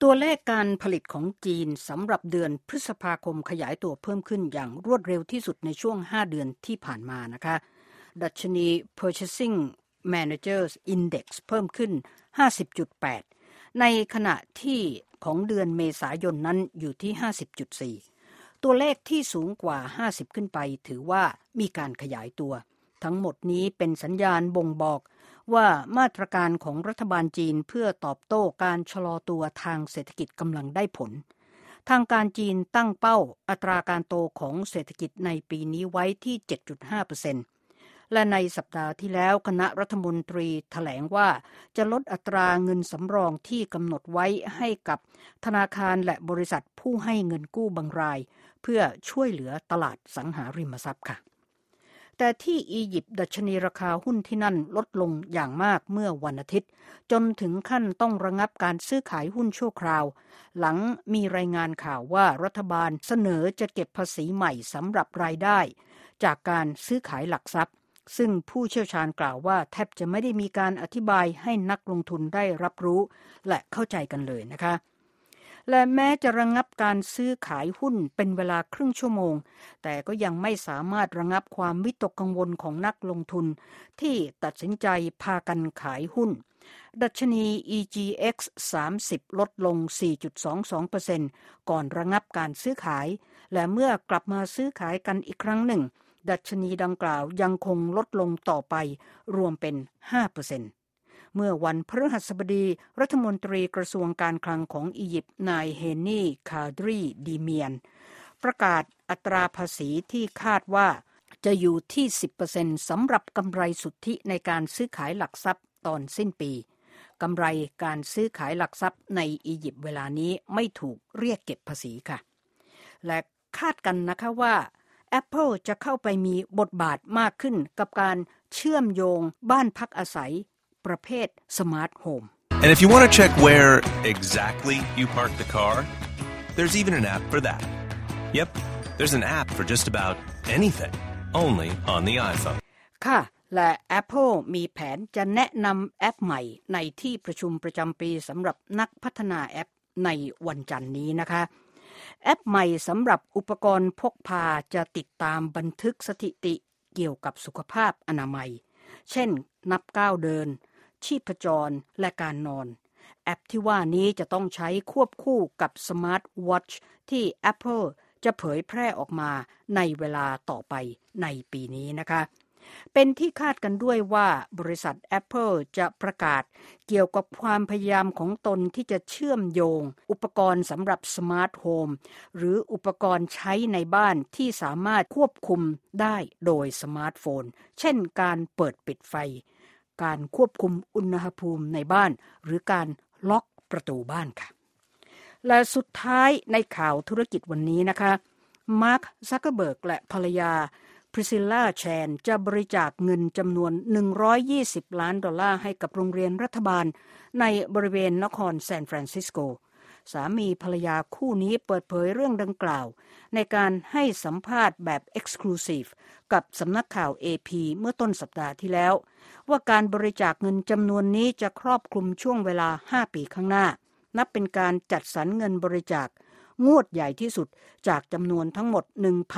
ตัวเลขการผลิตของจีนสำหรับเดือนพฤษภาคมขยายตัวเพิ่มขึ้นอย่างรวดเร็วที่สุดในช่วง5เดือนที่ผ่านมานะคะดัชนี Purchasing Managers Index เพิ่มขึ้น 50.8 ในขณะที่ของเดือนเมษายนนั้นอยู่ที่ 50.4 ตัวเลขที่สูงกว่า50ขึ้นไปถือว่ามีการขยายตัวทั้งหมดนี้เป็นสัญญาณบ่งบอกว่ามาตรการของรัฐบาลจีนเพื่อตอบโต้การชะลอตัวทางเศรษฐกิจกำลังได้ผลทางการจีนตั้งเป้าอัตราการโตของเศรษฐกิจในปีนี้ไว้ที่ 7.5% และในสัปดาห์ที่แล้วคณะรัฐมนตรีแถลงว่าจะลดอัตราเงินสำรองที่กำหนดไว้ให้กับธนาคารและบริษัทผู้ให้เงินกู้บางรายเพื่อช่วยเหลือตลาดสังหาริมทรัพย์ค่ะแต่ที่อียิปต์ดัชนีราคาหุ้นที่นั่นลดลงอย่างมากเมื่อวันอาทิตย์จนถึงขั้นต้องระงับการซื้อขายหุ้นชั่วคราวหลังมีรายงานข่าวว่ารัฐบาลเสนอจะเก็บภาษีใหม่สำหรับรายได้จากการซื้อขายหลักทรัพย์ซึ่งผู้เชี่ยวชาญกล่าวว่าแทบจะไม่ได้มีการอธิบายให้นักลงทุนได้รับรู้และเข้าใจกันเลยนะคะและแม้จะระงับการซื้อขายหุ้นเป็นเวลาครึ่งชั่วโมงแต่ก็ยังไม่สามารถระงับความวิตกกังวลของนักลงทุนที่ตัดสินใจพากันขายหุ้นดัชนี EGX 30 ลดลง 4.22% ก่อนระงับการซื้อขายและเมื่อกลับมาซื้อขายกันอีกครั้งหนึ่งดัชนีดังกล่าวยังคงลดลงต่อไปรวมเป็น 5%เมื่อวันพฤหัสบดีรัฐมนตรีกระทรวงการคลังของอียิปต์นายเฮนี่คาดรีดีเมียนประกาศอัตราภาษีที่คาดว่าจะอยู่ที่ 10% สำหรับกำไรสุทธิในการซื้อขายหลักทรัพย์ตอนสิ้นปีกำไรการซื้อขายหลักทรัพย์ในอียิปต์เวลานี้ไม่ถูกเรียกเก็บภาษีค่ะและคาดกันนะคะว่า Apple จะเข้าไปมีบทบาทมากขึ้นกับการเชื่อมโยงบ้านพักอาศัยประเภท Smart Home. And if you want to check where exactly you park the car, there's even an app for that. Yep, there's an app for just about anything, only on the iPhone. ค่ะและ Apple มีแผนจะแนะนำแอปใหม่ในที่ประชุมประจำปีสำหรับนักพัฒนาแอปในวันจันทร์นี้นะคะแอปใหม่สำหรับอุปกรณ์พกพาจะติดตามบันทึกสถิติเกี่ยวกับสุขภาพอนามัยเช่นนับก้าวเดินชีพจรและการนอนแอปที่ว่านี้จะต้องใช้ควบคู่กับ Smart Watch ที่ Apple จะเผยแพร่ออกมาในเวลาต่อไปในปีนี้นะคะเป็นที่คาดกันด้วยว่าบริษัท Apple จะประกาศเกี่ยวกับความพยายามของตนที่จะเชื่อมโยงอุปกรณ์สำหรับ Smart Home หรืออุปกรณ์ใช้ในบ้านที่สามารถควบคุมได้โดยสมาร์ทโฟนเช่นการเปิดปิดไฟการควบคุมอุณหภูมิในบ้านหรือการล็อกประตูบ้านค่ะและสุดท้ายในข่าวธุรกิจวันนี้นะคะมาร์ค ซักเคอร์เบิร์กและภรรยาพริซิลล่าแชนจะบริจาคเงินจำนวน$120 ล้านให้กับโรงเรียนรัฐบาลในบริเวณนครซานฟรานซิสโกสามีภรรยาคู่นี้เปิดเผยเรื่องดังกล่าวในการให้สัมภาษณ์แบบ Exclusive กับสำนักข่าว AP เมื่อต้นสัปดาห์ที่แล้วว่าการบริจาคเงินจำนวนนี้จะครอบคลุมช่วงเวลา5ปีข้างหน้านับเป็นการจัดสรรเงินบริจาคงวดใหญ่ที่สุดจากจำนวนทั้งหมด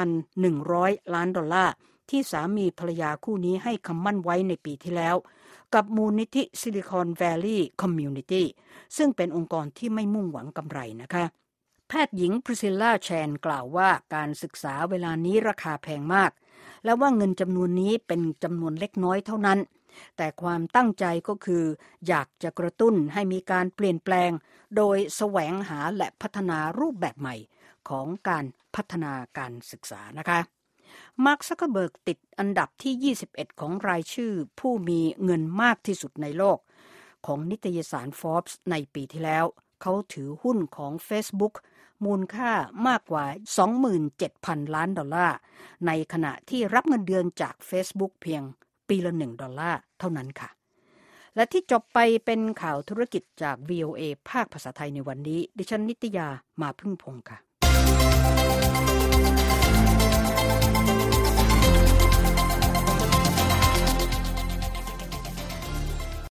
$1,100 ล้านที่สามีภรรยาคู่นี้ให้คำมั่นไว้ในปีที่แล้วกับมูลนิธิ Silicon Valley Community ซึ่งเป็นองค์กรที่ไม่มุ่งหวังกำไรนะคะแพทย์หญิงพริซิลล่าแชนกล่าวว่าการศึกษาเวลานี้ราคาแพงมากและว่าเงินจำนวนนี้เป็นจำนวนเล็กน้อยเท่านั้นแต่ความตั้งใจก็คืออยากจะกระตุ้นให้มีการเปลี่ยนแปลงโดยแสวงหาและพัฒนารูปแบบใหม่ของการพัฒนาการศึกษานะคะมาร์ค ซักเคอร์เบิร์กติดอันดับที่21ของรายชื่อผู้มีเงินมากที่สุดในโลกของนิตยสาร Forbes ในปีที่แล้วเขาถือหุ้นของ Facebook มูลค่ามากกว่า 27,000 ล้านดอลลาร์ในขณะที่รับเงินเดือนจาก Facebook เพียงปีละ$1เท่านั้นค่ะและที่จบไปเป็นข่าวธุรกิจจาก VOA ภาคภาษาไทยในวันนี้ดิฉันนิตยามาพึ่งพงษ์ค่ะ